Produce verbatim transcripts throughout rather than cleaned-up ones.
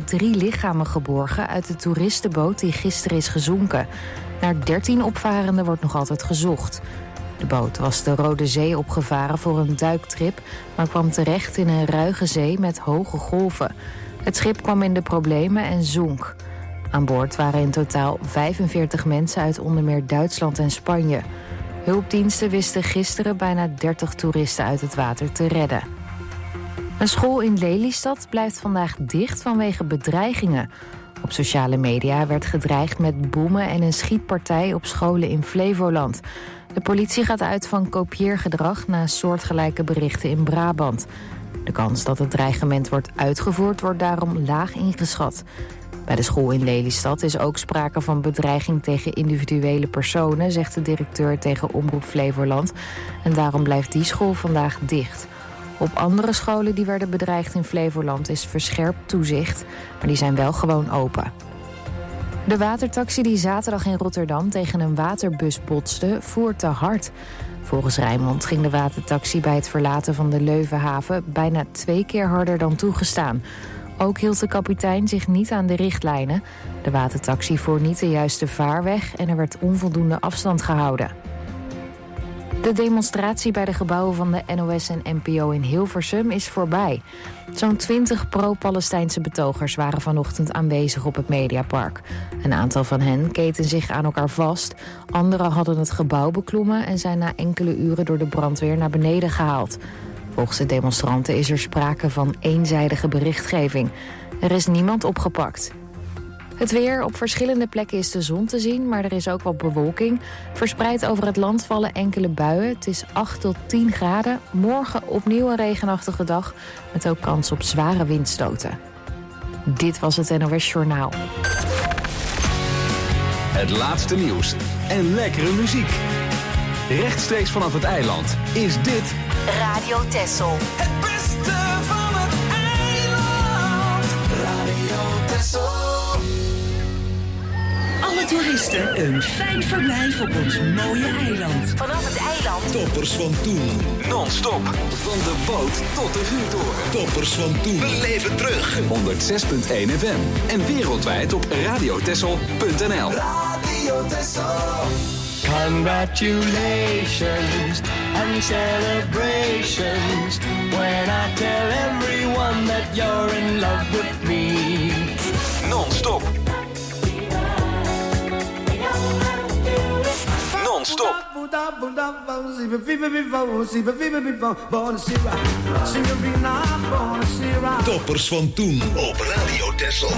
drie lichamen geborgen uit de toeristenboot die gisteren is gezonken. Naar dertien opvarenden wordt nog altijd gezocht. De boot was de Rode Zee opgevaren voor een duiktrip, maar kwam terecht in een ruige zee met hoge golven. Het schip kwam in de problemen en zonk. Aan boord waren in totaal vijfenveertig mensen uit onder meer Duitsland en Spanje. Hulpdiensten wisten gisteren bijna dertig toeristen uit het water te redden. Een school in Lelystad blijft vandaag dicht vanwege bedreigingen. Op sociale media werd gedreigd met bommen en een schietpartij op scholen in Flevoland. De politie gaat uit van kopieergedrag na soortgelijke berichten in Brabant. De kans dat het dreigement wordt uitgevoerd wordt daarom laag ingeschat. Bij de school in Lelystad is ook sprake van bedreiging tegen individuele personen, zegt de directeur tegen Omroep Flevoland. En daarom blijft die school vandaag dicht. Op andere scholen die werden bedreigd in Flevoland is verscherpt toezicht, maar die zijn wel gewoon open. De watertaxi die zaterdag in Rotterdam tegen een waterbus botste, voer te hard. Volgens Rijnmond ging de watertaxi bij het verlaten van de Leuvenhaven bijna twee keer harder dan toegestaan. Ook hield de kapitein zich niet aan de richtlijnen. De watertaxi voer niet de juiste vaarweg en er werd onvoldoende afstand gehouden. De demonstratie bij de gebouwen van de N O S en N P O in Hilversum is voorbij. Zo'n twintig pro-Palestijnse betogers waren vanochtend aanwezig op het Mediapark. Een aantal van hen keten zich aan elkaar vast. Anderen hadden het gebouw beklommen en zijn na enkele uren door de brandweer naar beneden gehaald. Volgens de demonstranten is er sprake van eenzijdige berichtgeving. Er is niemand opgepakt. Het weer. Op verschillende plekken is de zon te zien, maar er is ook wat bewolking. Verspreid over het land vallen enkele buien. Het is acht tot tien graden. Morgen opnieuw een regenachtige dag, met ook kans op zware windstoten. Dit was het N O S Journaal. Het laatste nieuws en lekkere muziek. Rechtstreeks vanaf het eiland is dit Radio Texel. Het beste van het eiland. Radio Texel. Alle toeristen een fijn verblijf op ons mooie eiland. Vanaf het eiland. Toppers van toen. non-stop van de boot tot de vuurtoren. Toppers van toen. Beleef het terug. honderd zes komma één F M en wereldwijd op radiotessel punt n l. Radio Texel. Congratulations and celebrations when I tell everyone that you're in love with me. Non-stop. Non-stop. Toppers van toen op Radio Texel.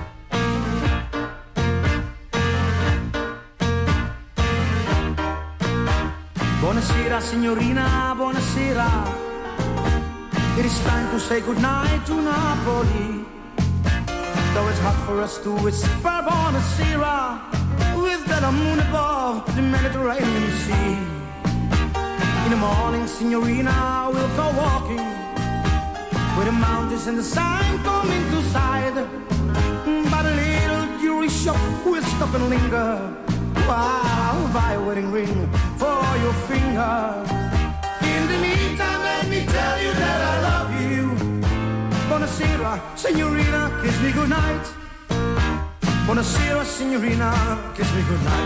Buonasera signorina, buonasera. It is time to say goodnight to Napoli. Though it's hot for us to whisper buonasera, with that moon above the Mediterranean Sea. In the morning, signorina, we'll go walking where the mountains and the sun come into sight. By the little jewelry shop, we'll stop and linger while I'll buy a wedding ring for your finger. In the meantime, let me tell you that I love you. Buonasera, signorina, kiss me goodnight. Buonasera, signorina, kiss me goodnight.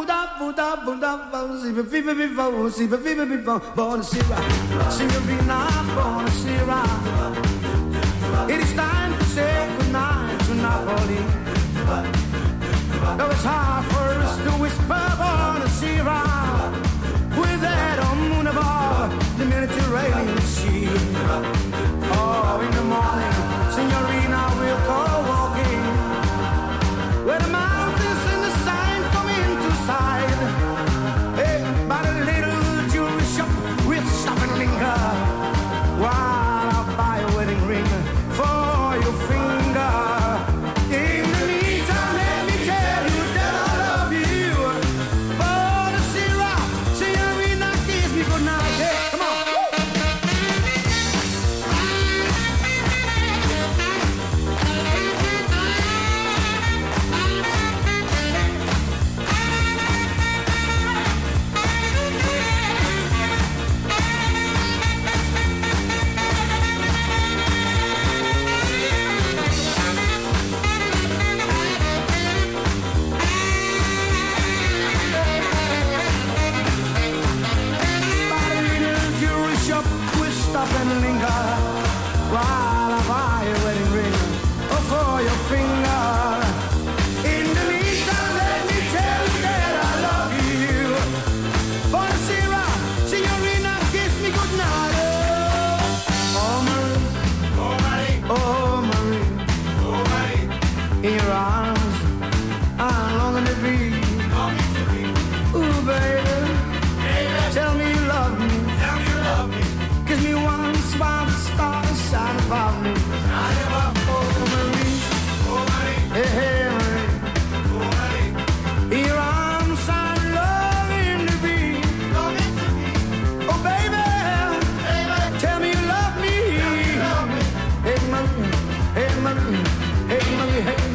Buonasera, signorina, buonasera. It is time to say goodnight to Napoli. Though it's hard for us to whisper buonasera, with that moon above the Mediterranean Sea. Oh, in the morning, signorina, we'll go walking where the mountains and the sun come into sight. Hey, by the little jewelry shop, we'll stop and linger while I buy a wedding ring for your finger.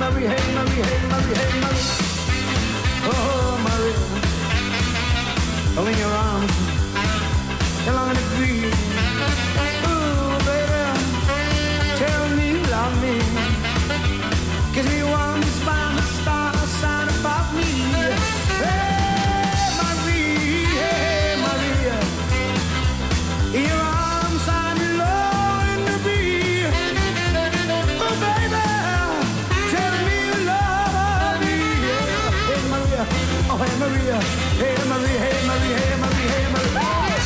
Marie, hey Marie, hey Marie, hey Marie. Oh Marie, oh in your arms, how long it be? Oh baby, tell me you love me. Kiss me once, find a star, a sign about me. Hey Marie, hey Marie, in your arms I'm longing to be. Oh baby, tell me you love me. Hey Maria, oh hey Maria, hey Maria, hey Maria, hey Maria, hey Maria.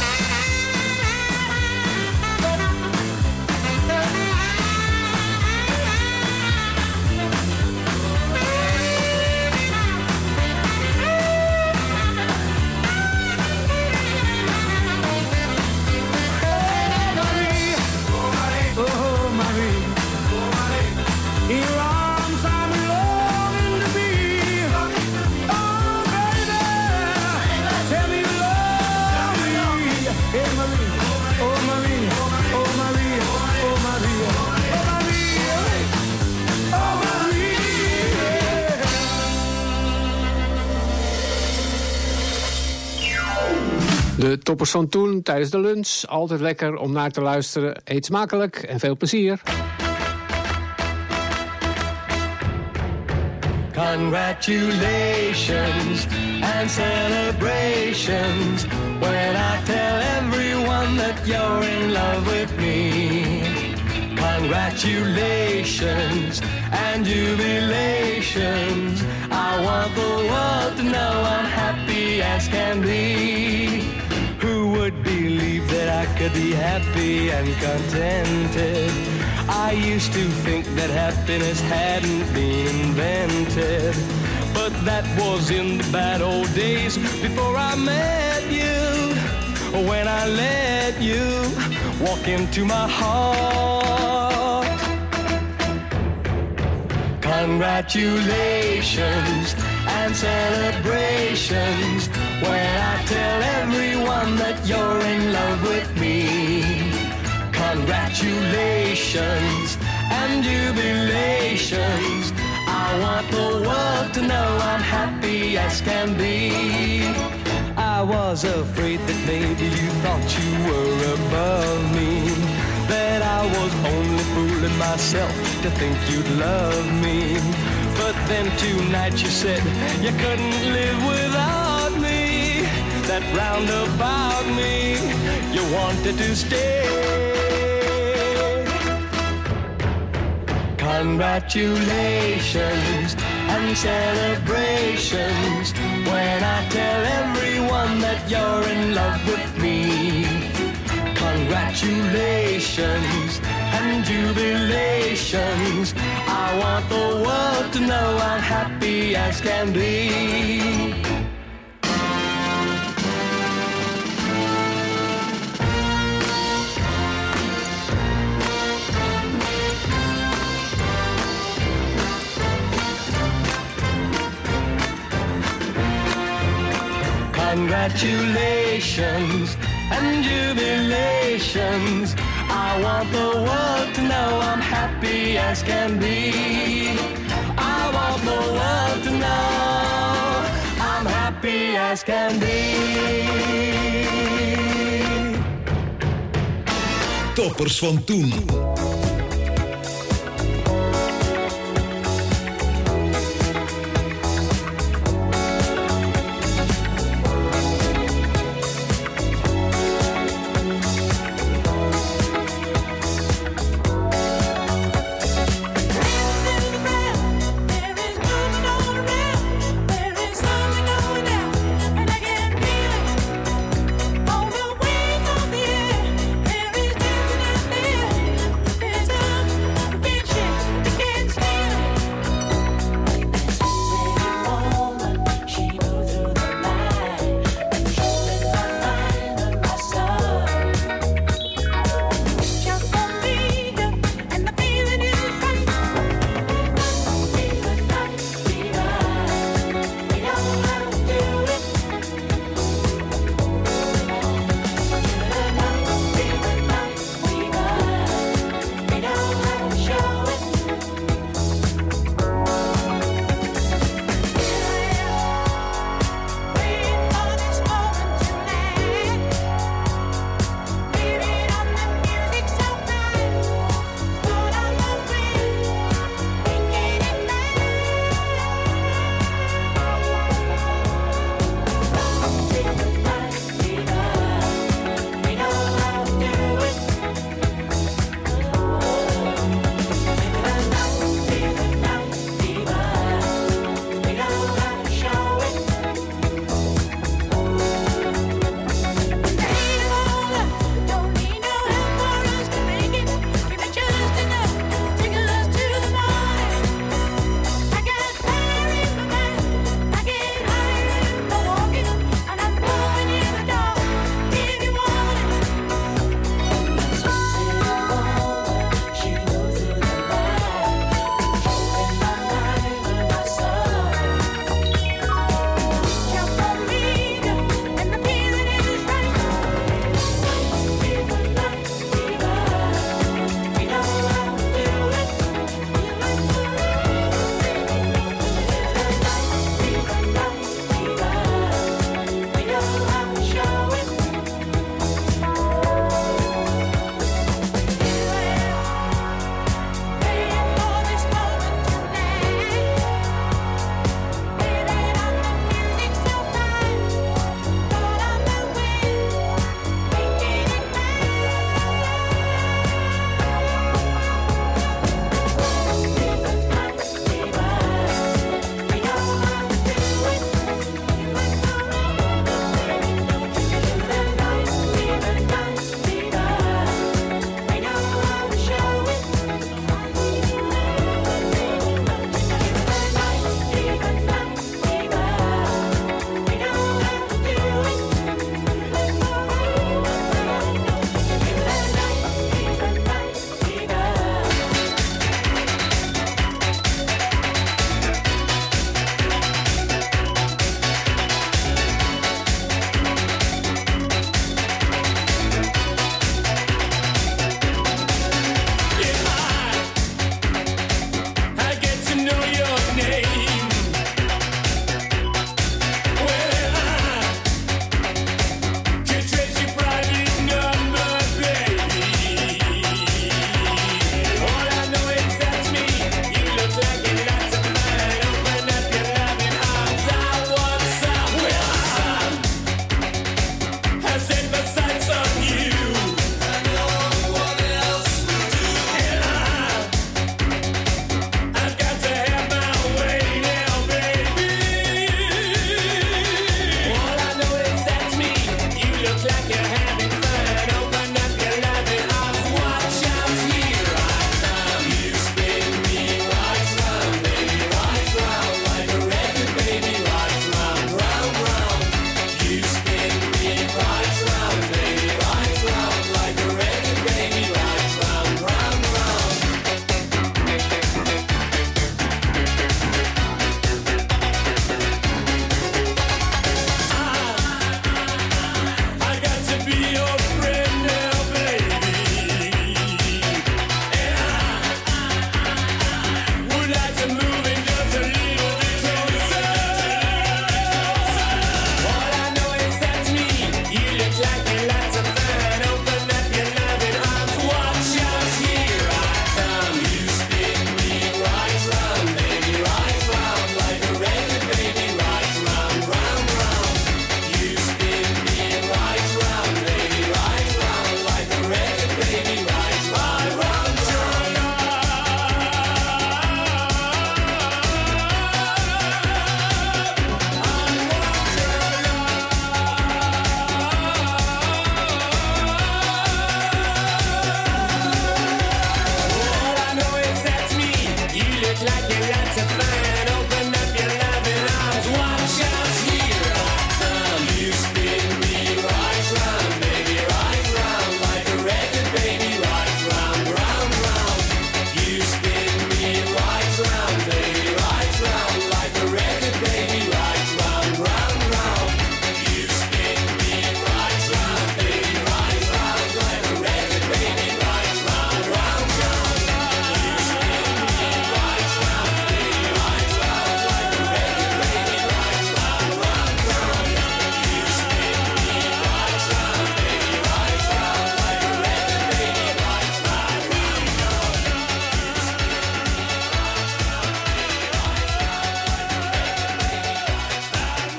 De toppers van toen tijdens de lunch. Altijd lekker om naar te luisteren. Eet smakelijk en veel plezier. Congratulations and celebrations when I tell everyone that you're in love with me. Congratulations and jubilations. I want the world to know I'm happy as can be. Who would believe that I could be happy and contented? I used to think that happiness hadn't been invented, but that was in the bad old days before I met you. When I let you walk into my heart. Congratulations and celebrations when I tell everyone that you're in love with me. Congratulations and jubilations. I want the world to know I'm happy as can be. I was afraid that maybe you thought you were above me, that I was only fooling myself to think you'd love me. But then tonight you said you couldn't live without me, that round about me you wanted to stay. Congratulations and celebrations when I tell everyone that you're in love with me. Congratulations and jubilations. I want the world to know I'm happy as can be. Congratulations and jubilations. I want the world to know I'm happy as can be. I want the world to know I'm happy as can be. Toppers van toen.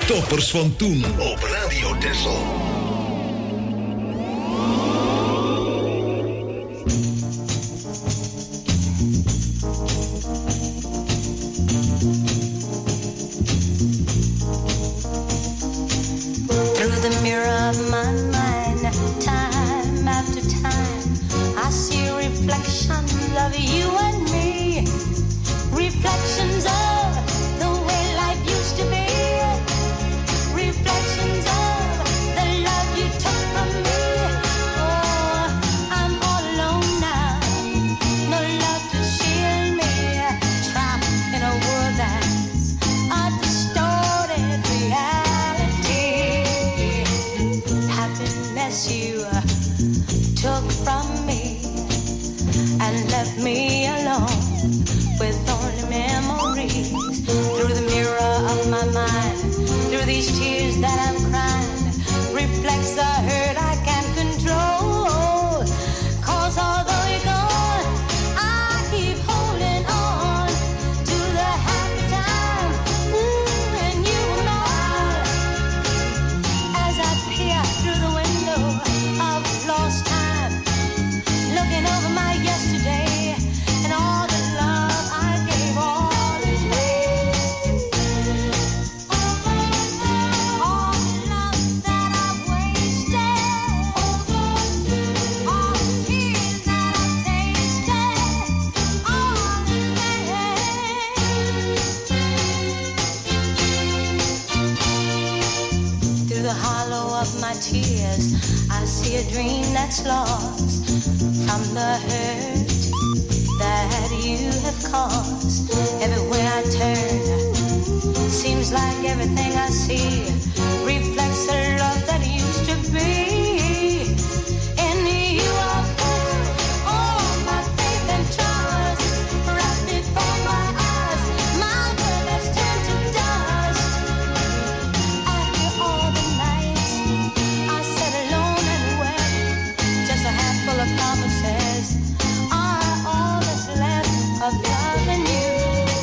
Toppers van toen op Radio Texel. Through the mirror of my mind, time after time, I see reflections of you and me. Reflections of the way life used to be. Reflections of the love you took from me. Oh, I'm all alone now. No love to shield me. Trapped in a world that's a distorted reality. Happiness you took from me and left me alone with only memories. Through the mirror of my mind, through these tears that I'm crying, reflects the hurt I can't control. Cause although you're gone, I keep holding on to the happy time. Ooh, and you were mine. As I peer through the window of lost time, looking over my yesterday and all the love I gave all this day. All the love that I've wasted, all the tears that I've tasted, all the pain. Through the hollow of my tears, I see a dream that's lost from the hurt that you have caused. Everywhere I turn, seems like everything I see reflects the love that used to be. In you I put all my faith and trust, right before my eyes, my world has turned to dust. After all the nights I sat alone and wept, just a handful of promises are all that's left of loving you.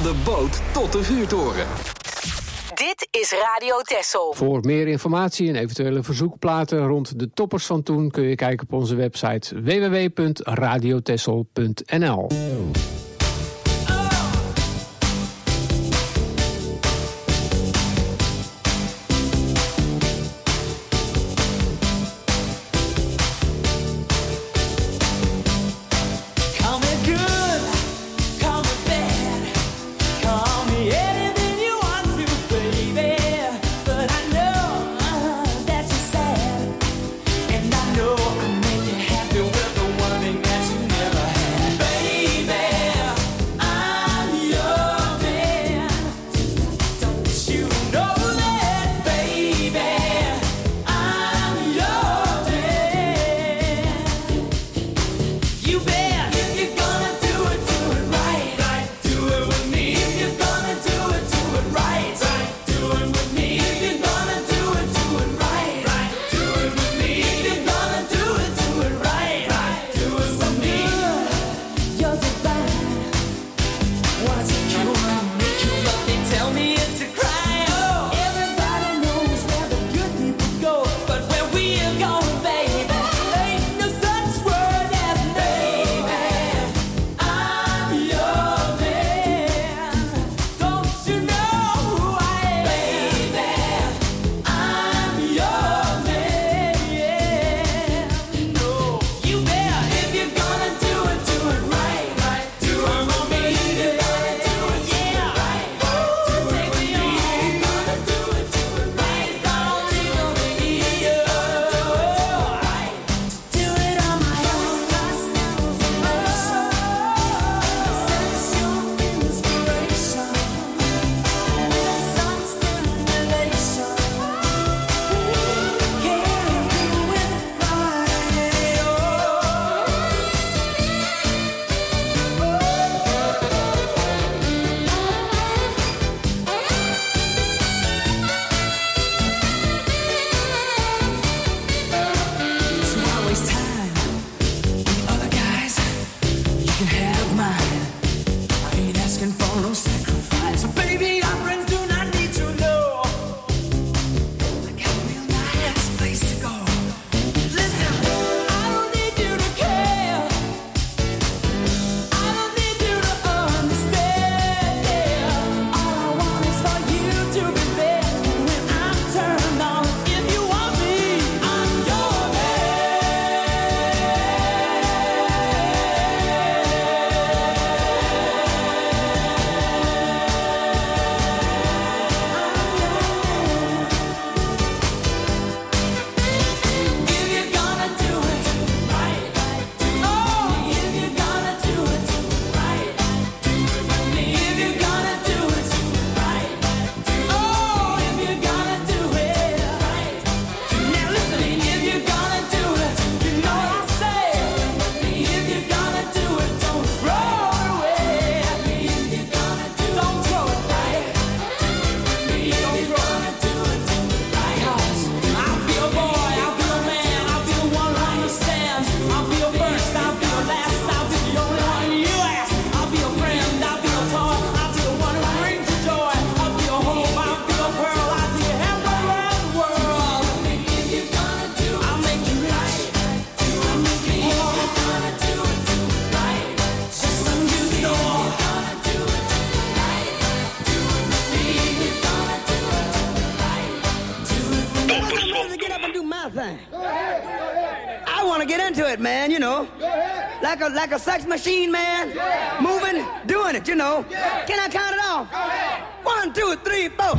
de boot tot de vuurtoren. Dit is Radio Texel. Voor meer informatie en eventuele verzoekplaten rond de toppers van toen kun je kijken op onze website w w w punt radio texel punt n l. Man, you know, like a like a sex machine, man, moving, doing it, you know. Can I count it off? One, two, three, four.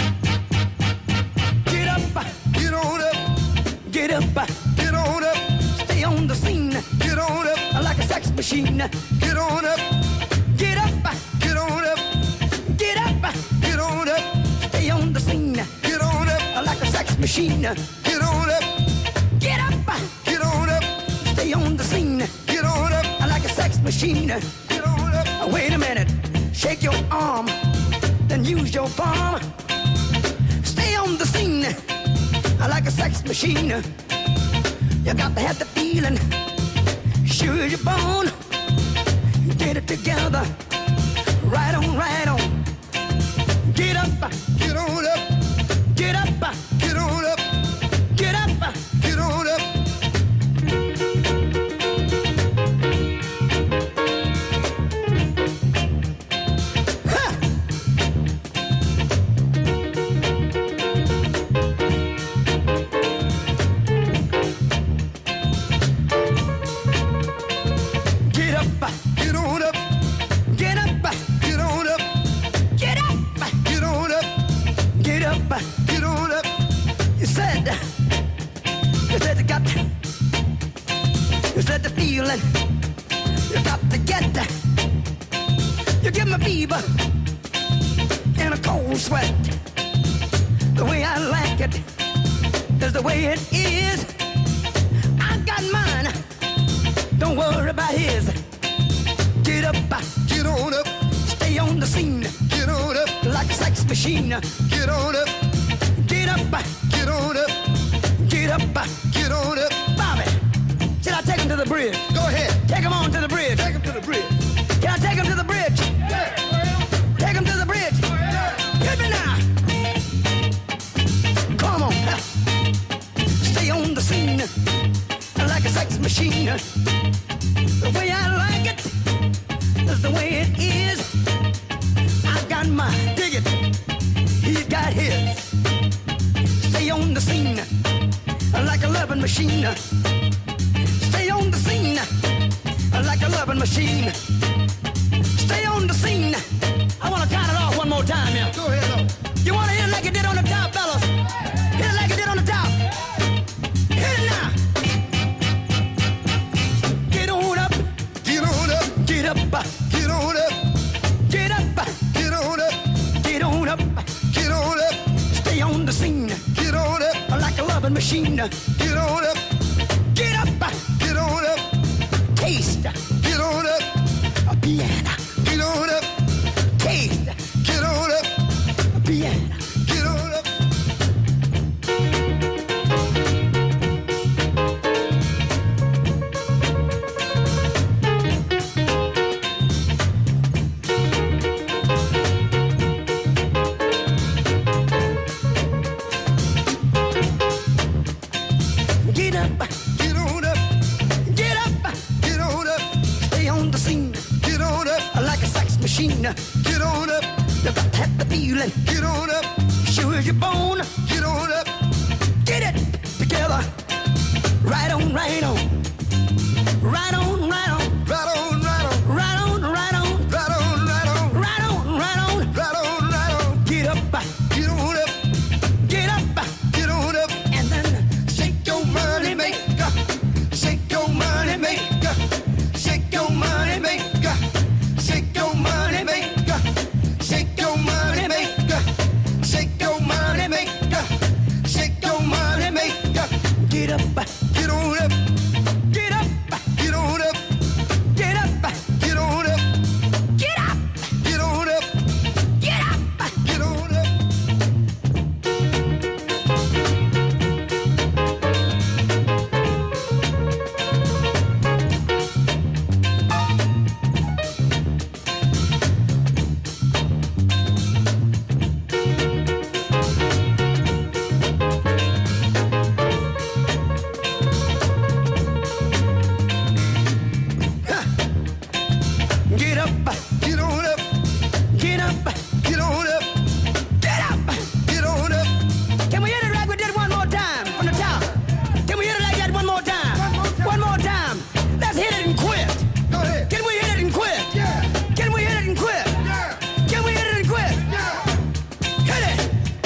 Get up, get on up, get up, get on up. Stay on the scene, get on up, like a sex machine. Get on up, get up, get on up, get up, get on up. Stay on the scene, get on up, like a sex machine. Get on up, get up, get on up. Stay on the scene, get on up, like a sex machine. Get on up. Wait a minute, shake your arm, then use your palm. Stay on the scene, like a sex machine. You got to have the feeling, sure you're born. Get it together, Right on, right on. Get up, get on up. Get up, get on up. Get up, get on up. Get on up. You said, you said you got, you said the feeling, you got to get. You give me fever in a cold sweat. The way I like it is the way it is. I got mine, don't worry about his. Get up, get on up, stay on the scene. Get on up like a sex machine. Get on up, get up, get on up, get up, get on up. Bobby, should I take him to the bridge? Go ahead, take him on to the bridge. Take him to the bridge. Can I take him to the bridge? Yeah. Take him to the bridge. Yeah. Hit me now. Come on, stay on the scene like a sex machine. The way I like it is the way it is. I've got mine, dig it. He's got his. Stay on the scene like a loving machine. Stay on the scene like a loving machine. Stay on the scene. I want to count it off one more time here. Go ahead, though. You want to hit it like you did on the top, fellas? Hit it like you did on the top. Hit it now. Get on up. Get on up. Get up. Get on up. Get up. Get on up. Get on up. Get on up. Stay on the scene. Get on up. Like a loving machine. Get on up. Get up. Get on up. Taste. Get on up. A piano. Get on up. Taste. Get on up. A piano. Get on up. Get up, get on up, get up, get on up. Stay on the scene, get on up, like a sex machine. Get on up, you got to have the feeling. Get on up, sure as you're born. Get on up, get it together. Right on, right on, right on, right on, right on, right on, right on, right on, right on, right on, right on, right on, right on, right on. Get up, get on up, get up, get on up, and then shake your money maker, shake your money maker, shake your money maker, shake your money maker, shake your money maker, shake your money maker, shake your money maker. Get up, get on up, get up, get on up, get up, get on up, get up, get on up, get up, get on up. Get up, get on up, get up, get on up, get up, get on up. Can we hit it like we did one more time from the top? Can we hit it like that one more time? One more time. Let's hit it and quit. Go ahead. Can we hit it and quit? Yeah. Can we hit it and quit? Yeah. Can we hit it and quit? Yeah. Hit it.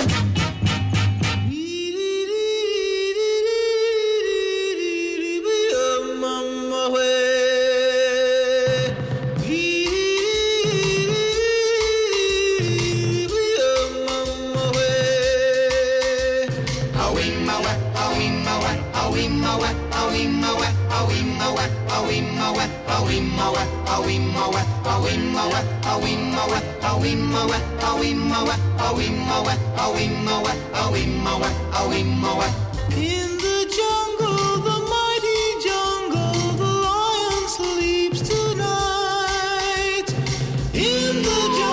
In the jungle, the mighty jungle, the lion sleeps tonight. In the jungle.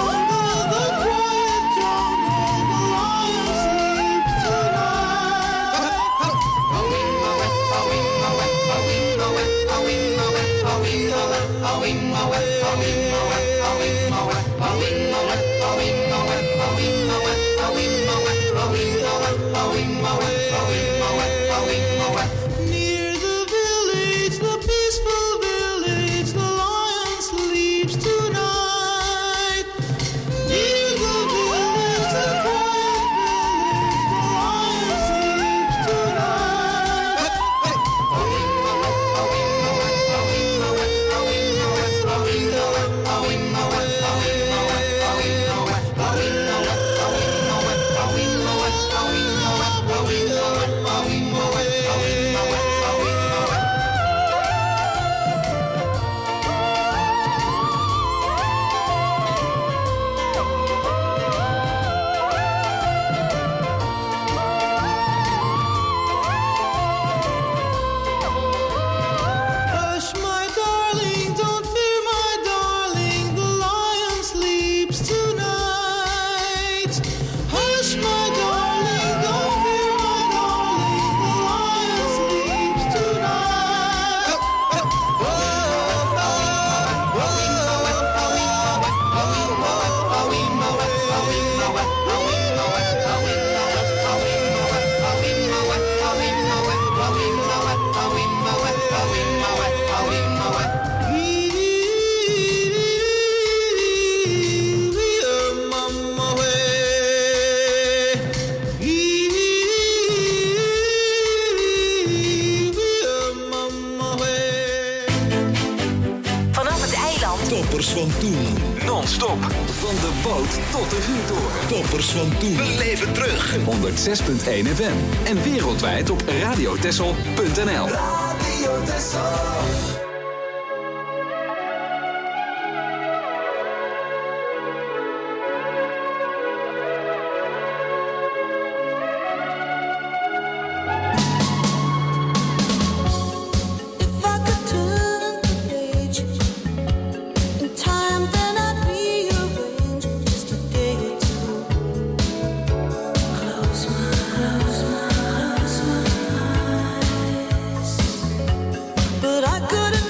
Toppers van toen. Non-stop. Van de boot tot de vuurtoren. Toppers van toen. We leven terug. honderd zes komma één F M. En wereldwijd op radiotessel punt n l. Radio Tessel. But I couldn't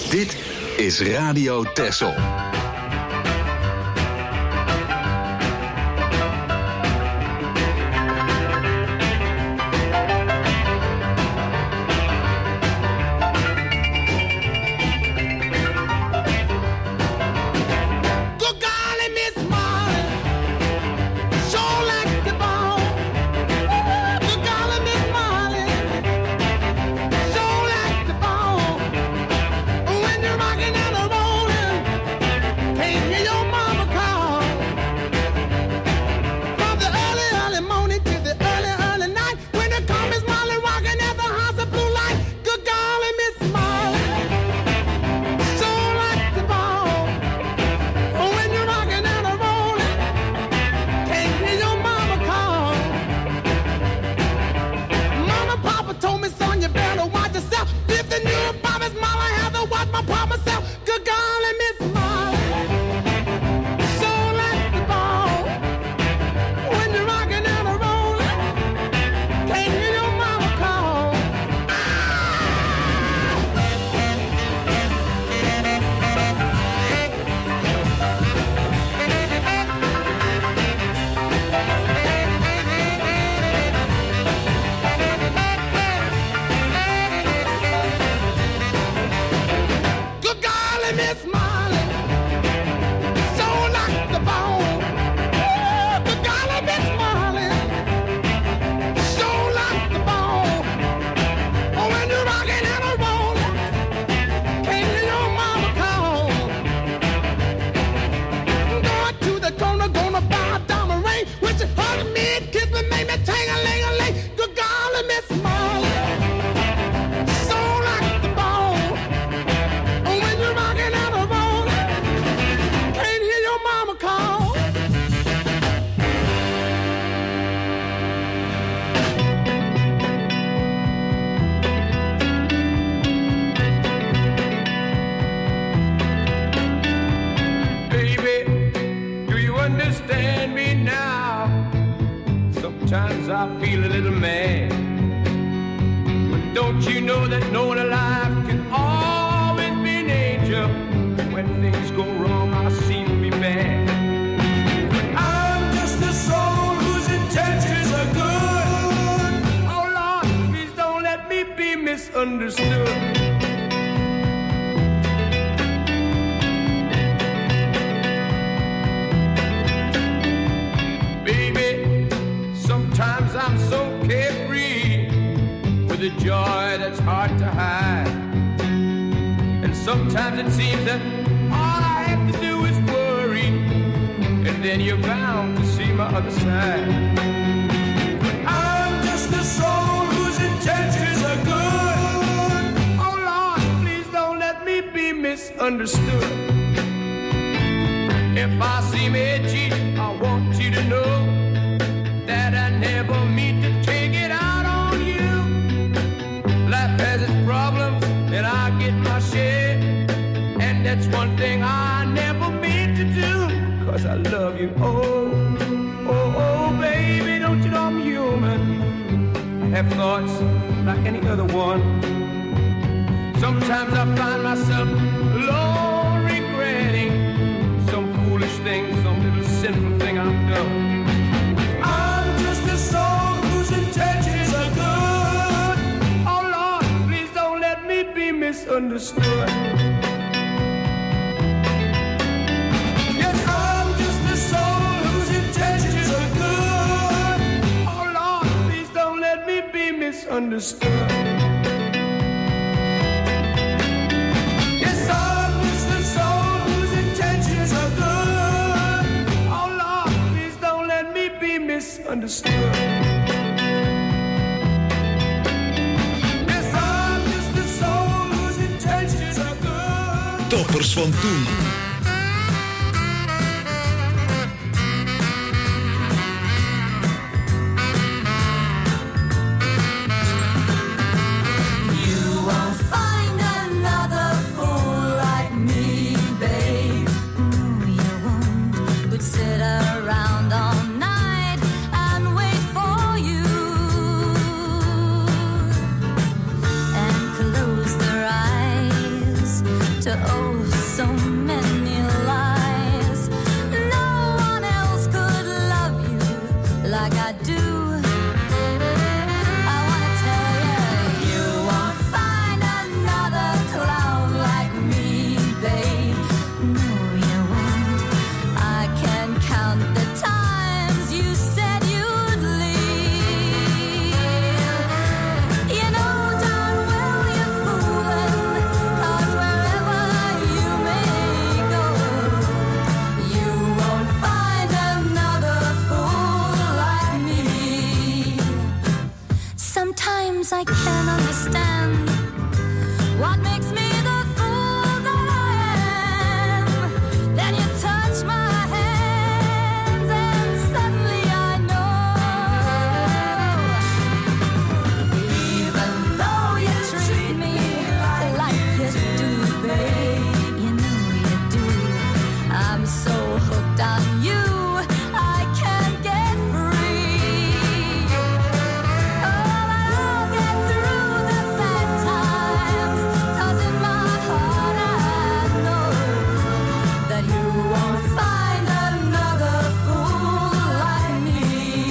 Dit is Radio Texel. Toppers van toen. To to oh so many lies. No one else could love you like I do. I wanna tell you, you won't find another clown like me, babe. No, you won't. I can count the times you said you'd leave. You know darn well you're fooling, 'cause wherever you may go, you won't find another fool like me. Sometimes I can't understand what makes me the fool that I am. Then you touch my hands and suddenly I know. Even though you treat me like you do, babe, you know you do. I'm so hooked on you, I can't get free. Oh, but I'll get through the bad times, 'cause in my heart I know that you won't find another fool like me.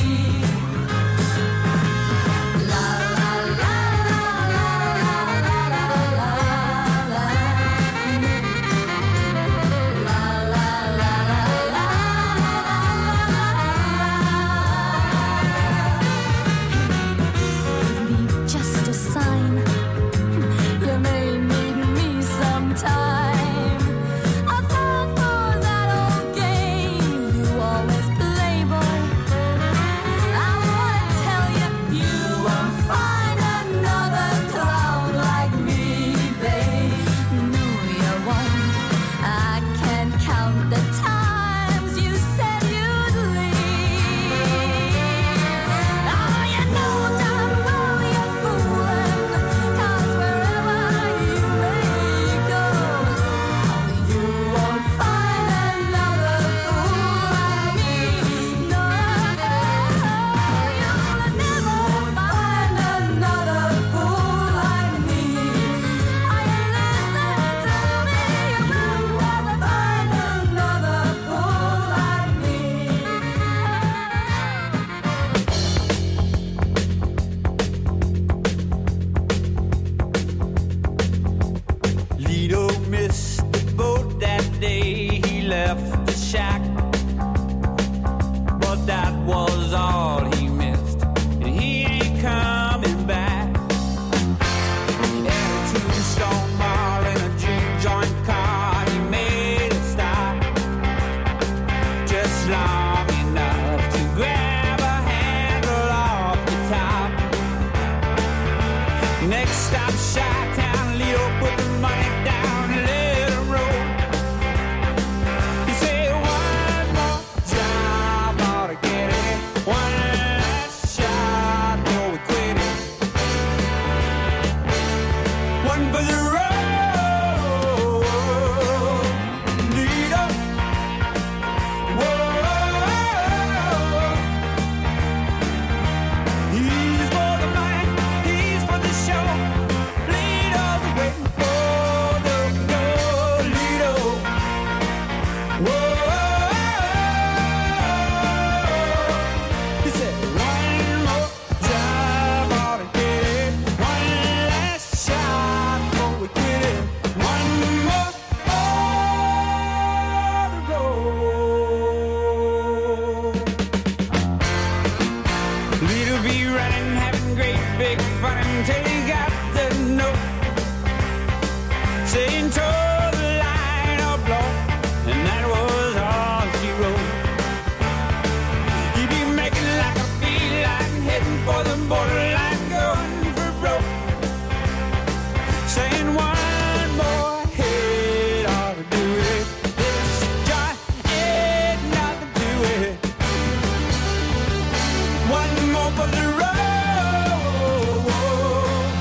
La la la la la la la la la. La la la la la. Give me just a sign. You may need me sometime. I fall for that old game you always play, boy. I wanna tell you, you won't find another clown like me, babe. No, you won't. I can count the times you said you'd leave. Oh, you know darn well you're fooling, 'cause wherever you may go, you won't find another fool like me. No, you'll never find another fool like me. Are you listening to me? You'll never find another fool like me. Lido missed the boat that day he left the shack, but that was all he missed, and he ain't coming back. And a two-stone mall in a juke joint car, he made a stop, just long enough to grab a handle off the top. Next stop, Chi-Town, Lido put the money down and let it roll. He said, one more job ought to get it, one last shot before we quit it. One for the road, Lido. Whoa. He's for the money, he's for the show. Lido's waiting for the go, Lido. Whoa. He said, one more job ought to get it, one last shot before we quit it, one more on the road. Lido be running, having great big fun until he got the note saying toe the line or blow, and that was all she wrote. He'd be making like a feline, heading for the borderline, going for broke, saying one more hit ought to do it. This joint ain't nothing to it. One more for the road.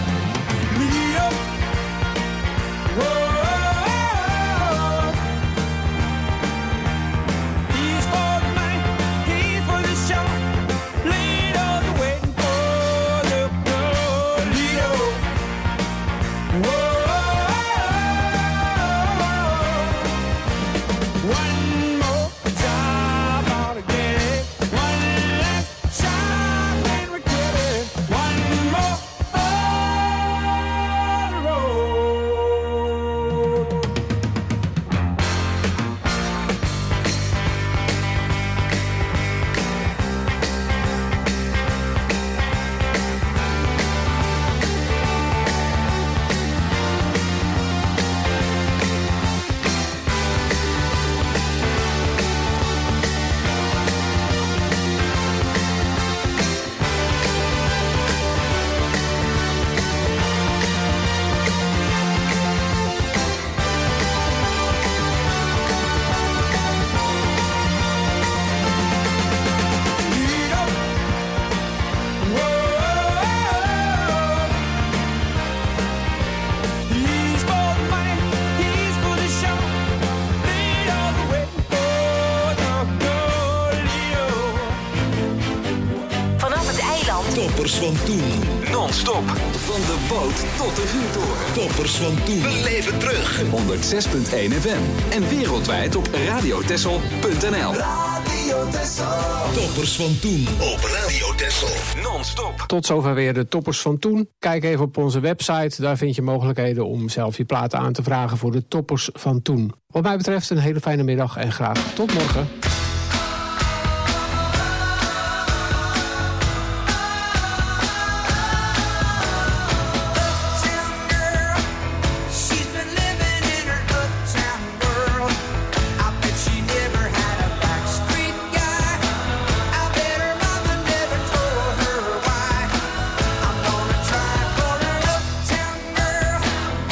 van toen. Non-stop. Van de boot tot de vuurtoren. Toppers van toen. We leven terug. honderdzes komma één F M. En wereldwijd op radio texel punt n l. Radio Texel. Toppers van toen. Op Radio Texel. Non-stop. Tot zover weer de toppers van toen. Kijk even op onze website. Daar vind je mogelijkheden om zelf je platen aan te vragen voor de toppers van toen. Wat mij betreft een hele fijne middag en graag tot morgen.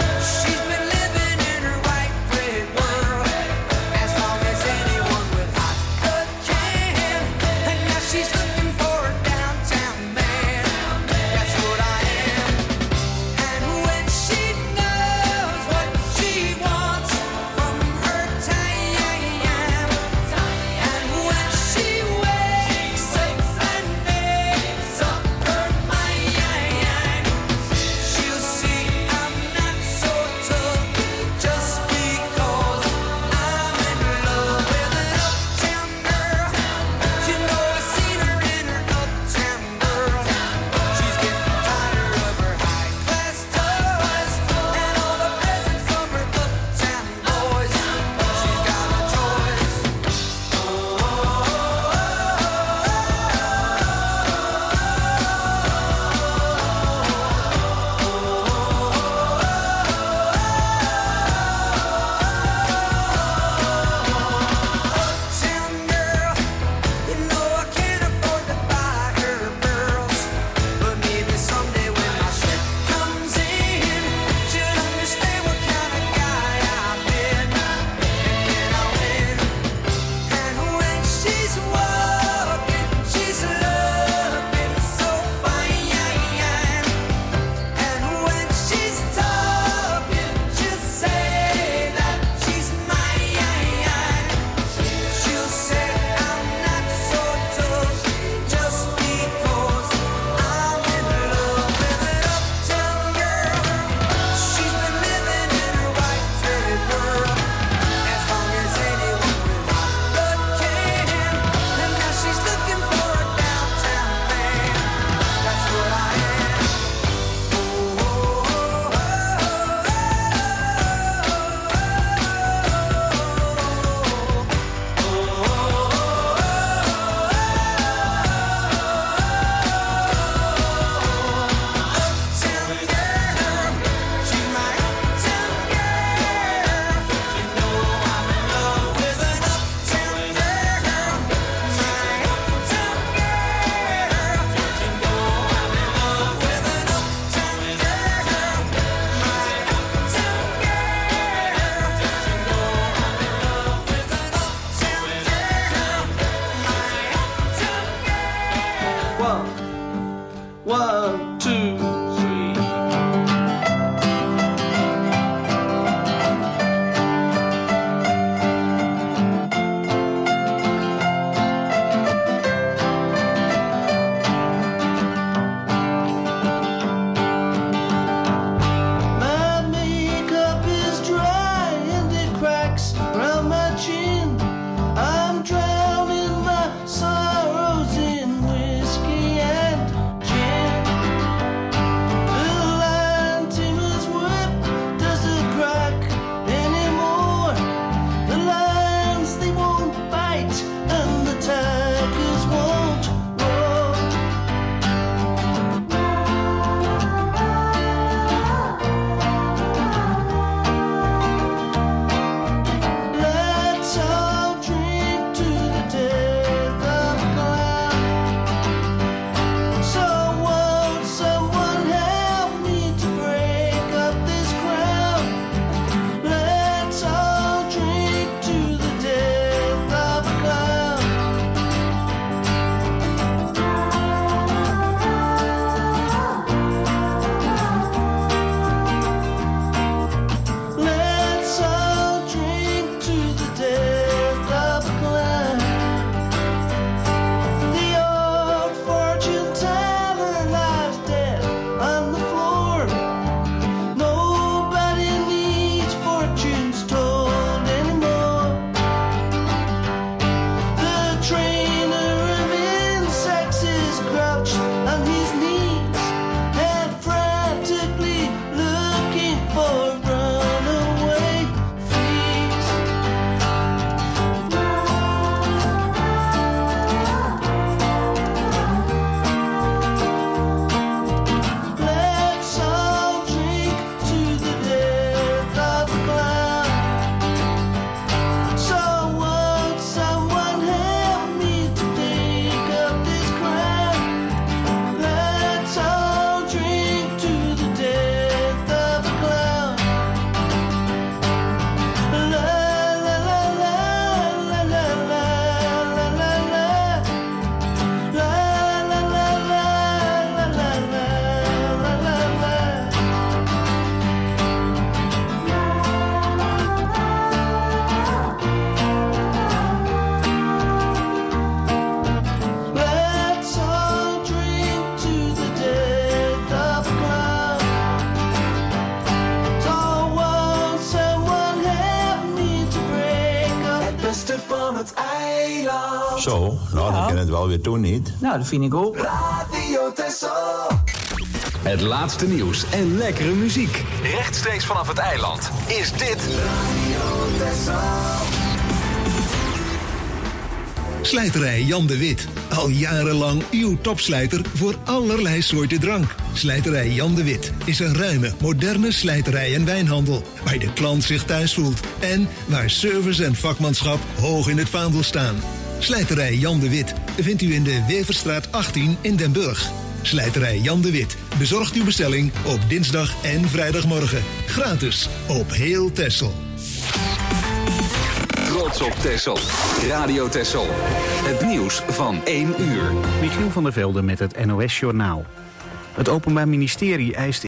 As long as anyone with high van het eiland. Zo, nou dan kan het wel weer doen niet. Nou, dat vind ik ook. Radio Texel. Het laatste nieuws en lekkere muziek. Rechtstreeks vanaf het eiland is dit Radio Texel. Slijterij Jan de Wit. Al jarenlang uw topslijter voor allerlei soorten drank. Slijterij Jan de Wit is een ruime, moderne slijterij en wijnhandel. Waar de klant zich thuis voelt. En waar service en vakmanschap hoog in het vaandel staan. Slijterij Jan de Wit vindt u in de Weverstraat achttien in Den Burg. Slijterij Jan de Wit bezorgt uw bestelling op dinsdag en vrijdagmorgen. Gratis op heel Texel. Trots op Texel. Radio Texel. Het nieuws van één uur. Michiel van der Velde met het N O S Journaal. Het Openbaar Ministerie eist